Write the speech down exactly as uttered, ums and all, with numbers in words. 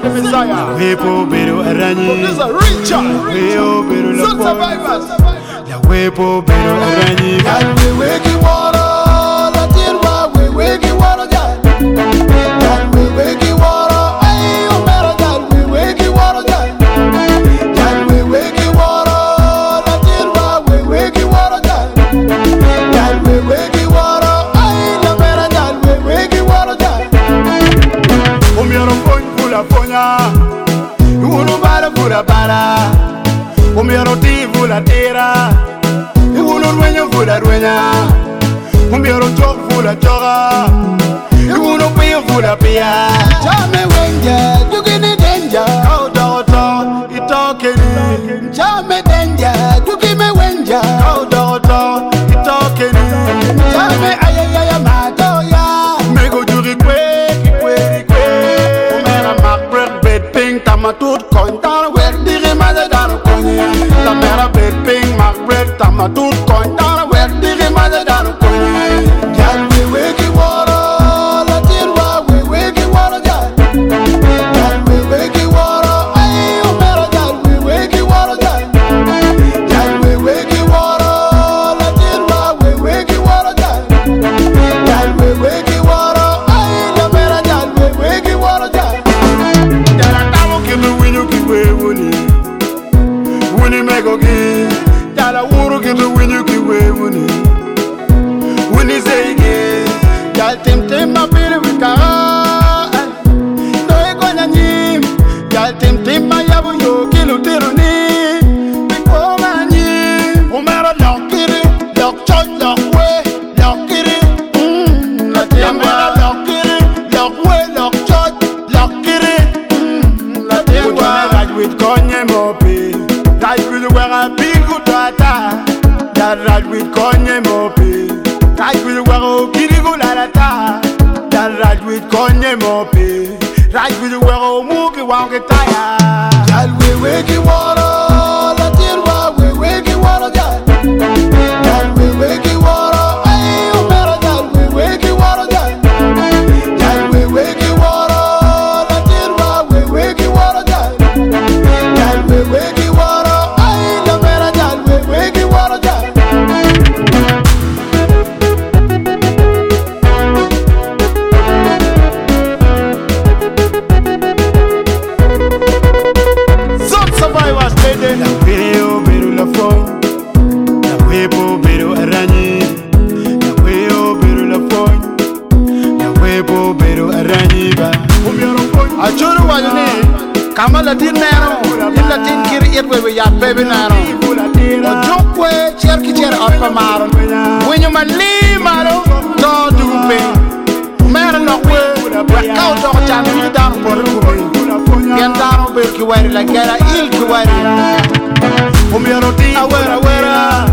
the Messiah. Wepo bero arani. This is a Richard. Weo bero la Son survivors. Ya wepo bero arani. And we wake you water, la tirwa, we wake you water, God. And we wake you water, ay, oh, better God, we wake you water, God. And we wake you water, la tirwa, we wake you water, God. And we wake you water, ay, oh, better God, we wake you water, God. Umioro pon pula ponya. Unu bala pula bala. Umioro ti pula tira. Unu dueño pula dueña. Umioro chok pula choga. Unu pio pula pia. Chame wenja, you get the danger. Kau doto itokeni. Chame danger, you give me wenja. Kau doto itokeni. Chame ayayaya matoya. Mego juri kwe kwe kwe. Umera makbrek bed ping tamatut kontar wer diri made danu konyi. Tamera bed ping makbrek tamatut kontar wer diri made danu konyi. Can we wake you water? La tirwa, we wake you water, God. Can we wake you water? Ay, oh, better God, we wake you water, God. Can we wake you water? La tirwa, we wake you water, God. Can we wake you water? Ay, oh, better God, we wake you water, God. Jara tawo kibu winyu kiwe wuni. Wuni mego ki. Jara wuru kibu winyu kiwe wuni. Wuni zeige. Jal tim tim mapiri wikara. Noe konya nyim. Jal tim tim mayabu yo kilu tiru ni. Bikoma nyim. Umera lok kiri. Lok choy lok we. Lok kiri. Mm, la tiamba. Lok kiri. Lok we lok choy. Lok kiri. Mm, la tiamba. Raj with konye mopi. Raj with wera bigu data. That raj with konye mopi. Raj with wera kirigu lalata. That raj with konye mopi. Raj with wera muki wange taya. Can we wake you water? La tirwa, we wake you water, God. Can we wake you water? Ay, oh, better God, we wake you water, God. Can we wake you water? La tirwa, we wake you water, God. Can we wake you water? Ay, oh, better God, we wake you water, God. Son survivors, lady. Weo bero la fo. Ya wepo bero arani. Ya weo bero la fo. Ya wepo bero arani ba. Umioro pon. Achuru wajuni. Kama Latin nero. In Latin kiri itwe we yat baby nero. Ojokwe cher ki cher apa maro. Winyo mali maro. To dupe. Mero no we. Kau to chan ni dan por kubi. Gen dano ber ki wari la gera il ki wari. Umioro ti Awera awera.